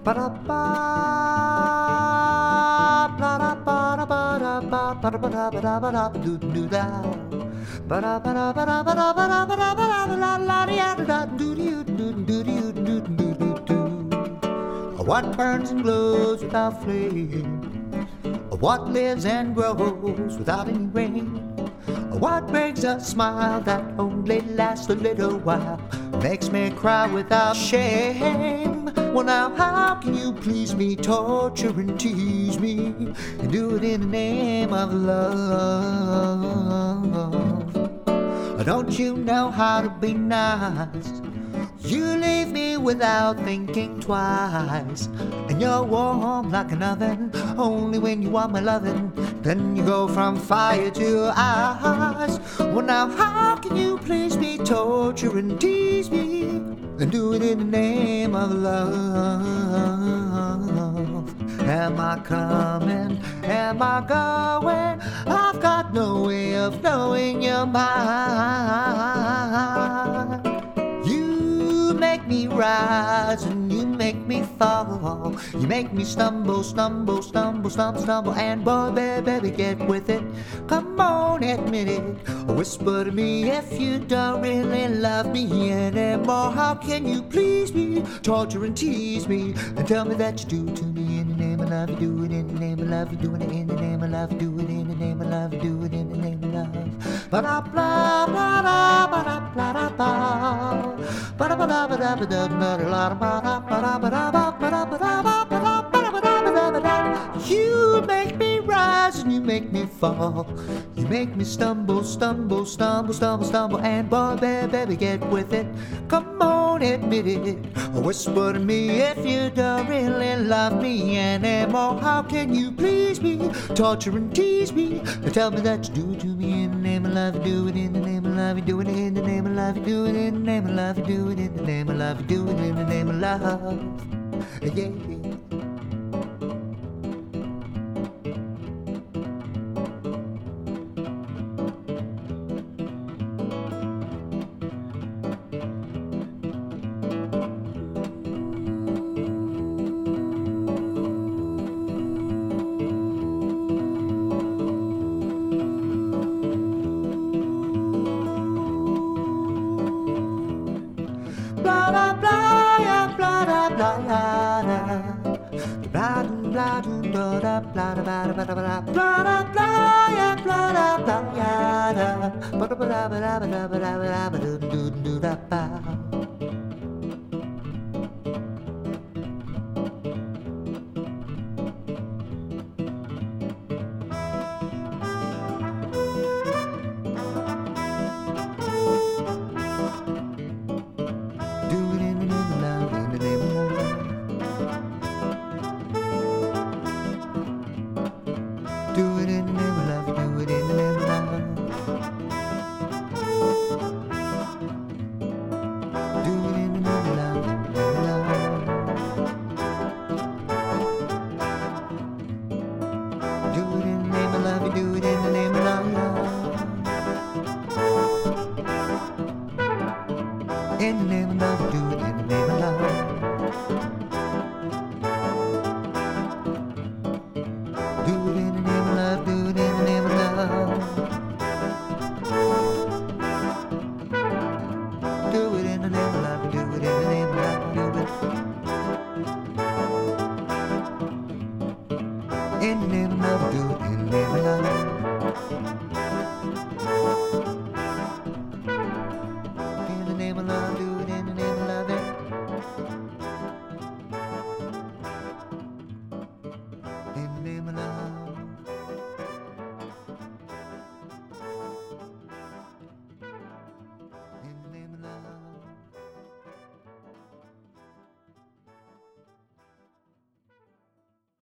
Ba-da-ba, ba-da-ba-da-ba-da-ba, ba-da-ba-da-ba-da-ba-da-ba-da-ba-da. What burns and glows without flame? What lives and grows without any rain? What brings a smile that only lasts a little while? Makes me cry without shame. Well now, how can you please me, torture and tease me, and do it in the name of love? Don't you know how to be nice? You leave me without thinking twice, and you're warm like an oven only when you want my lovin'. Then you go from fire to ice. Well now, how can you please me, torture and tease me, and do it in the name of love? Am I coming? Am I going? I've got no way of knowing your mind. You make me rise and you make me fall. You make me stumble, stumble, stumble, stumble, stumble. And boy, baby, get with it. Come on, admit it. Whisper to me if you don't really love me anymore. How can you please me, torture and tease me, and tell me that you do to me in the name of love? You do it in the name of love. You do it in the name of love. You do it in the name of love. You do it in the name of love. Ba-da blah blah blah blah blah blah blah. You make me rise and you make me fall. You make me stumble, stumble, stumble, stumble, stumble. And boy, baby, get with it. Come on, admit it. Whisper to me if you don't really love me anymore. How can you please me, torture and tease me, and tell me that you do to me in the name of love? You do it in the name of love. You do it in the name of love. You do it in the name of love. You do it in the name of love. You do it in the name of love. Yeah. Blah blah blah ya blah blah blah ya blah blah blah blah blah blah blah blah blah blah ya blah blah blah ya blah blah blah blah blah blah blah blah blah.